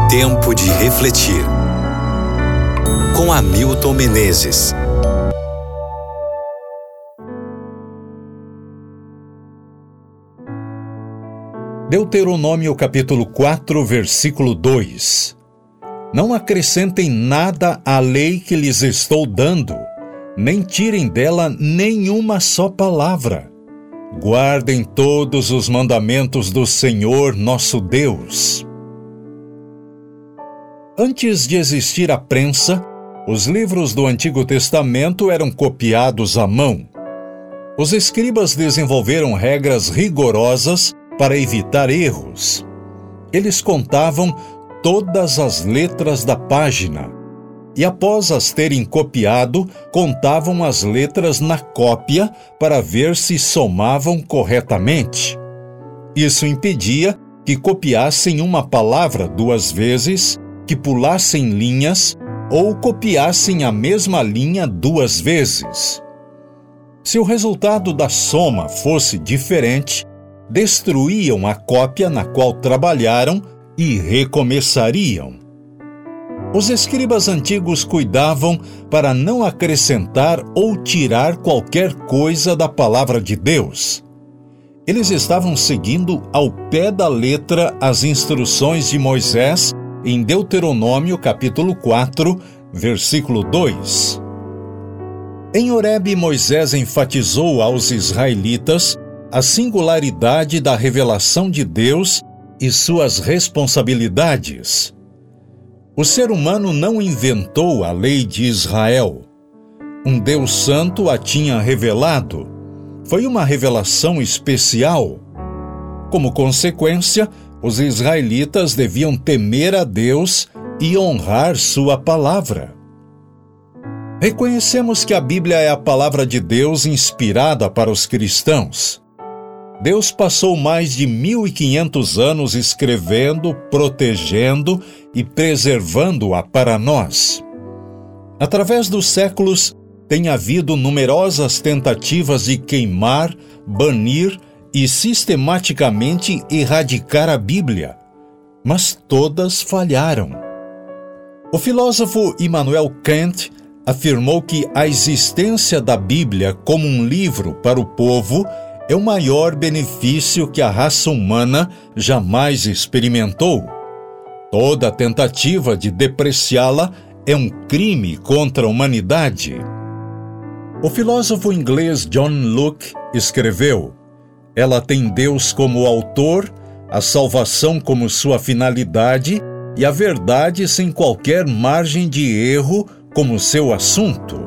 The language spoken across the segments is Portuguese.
Tempo de refletir. Com Hamilton Menezes. Deuteronômio capítulo 4, versículo 2. Não acrescentem nada à lei que lhes estou dando, nem tirem dela nenhuma só palavra. Guardem todos os mandamentos do Senhor nosso Deus. Antes de existir a prensa, os livros do Antigo Testamento eram copiados à mão. Os escribas desenvolveram regras rigorosas para evitar erros. Eles contavam todas as letras da página e, após as terem copiado, contavam as letras na cópia para ver se somavam corretamente. Isso impedia que copiassem uma palavra duas vezes, que pulassem linhas ou copiassem a mesma linha duas vezes. Se o resultado da soma fosse diferente, destruíam a cópia na qual trabalharam e recomeçariam. Os escribas antigos cuidavam para não acrescentar ou tirar qualquer coisa da palavra de Deus. Eles estavam seguindo ao pé da letra as instruções de Moisés em Deuteronômio capítulo 4, versículo 2. Em Horebe, Moisés enfatizou aos israelitas a singularidade da revelação de Deus e suas responsabilidades. O ser humano não inventou a lei de Israel. Um Deus santo a tinha revelado. Foi uma revelação especial. Como consequência, os israelitas deviam temer a Deus e honrar sua palavra. Reconhecemos que a Bíblia é a palavra de Deus inspirada para os cristãos. Deus passou mais de 1.500 anos escrevendo, protegendo e preservando-a para nós. Através dos séculos, tem havido numerosas tentativas de queimar, banir e sistematicamente erradicar a Bíblia, mas todas falharam. O filósofo Immanuel Kant afirmou que a existência da Bíblia como um livro para o povo é o maior benefício que a raça humana jamais experimentou. Toda tentativa de depreciá-la é um crime contra a humanidade. O filósofo inglês John Locke escreveu: ela tem Deus como autor, a salvação como sua finalidade e a verdade sem qualquer margem de erro como seu assunto.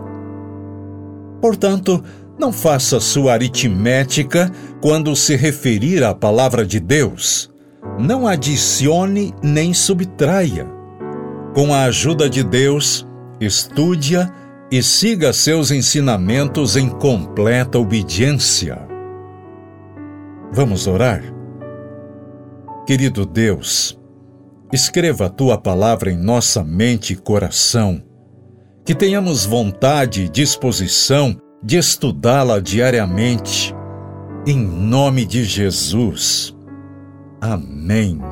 Portanto, não faça sua aritmética quando se referir à palavra de Deus. Não adicione nem subtraia. Com a ajuda de Deus, estude-a e siga seus ensinamentos em completa obediência. Vamos orar? Querido Deus, escreva a Tua palavra em nossa mente e coração, que tenhamos vontade e disposição de estudá-la diariamente. Em nome de Jesus. Amém.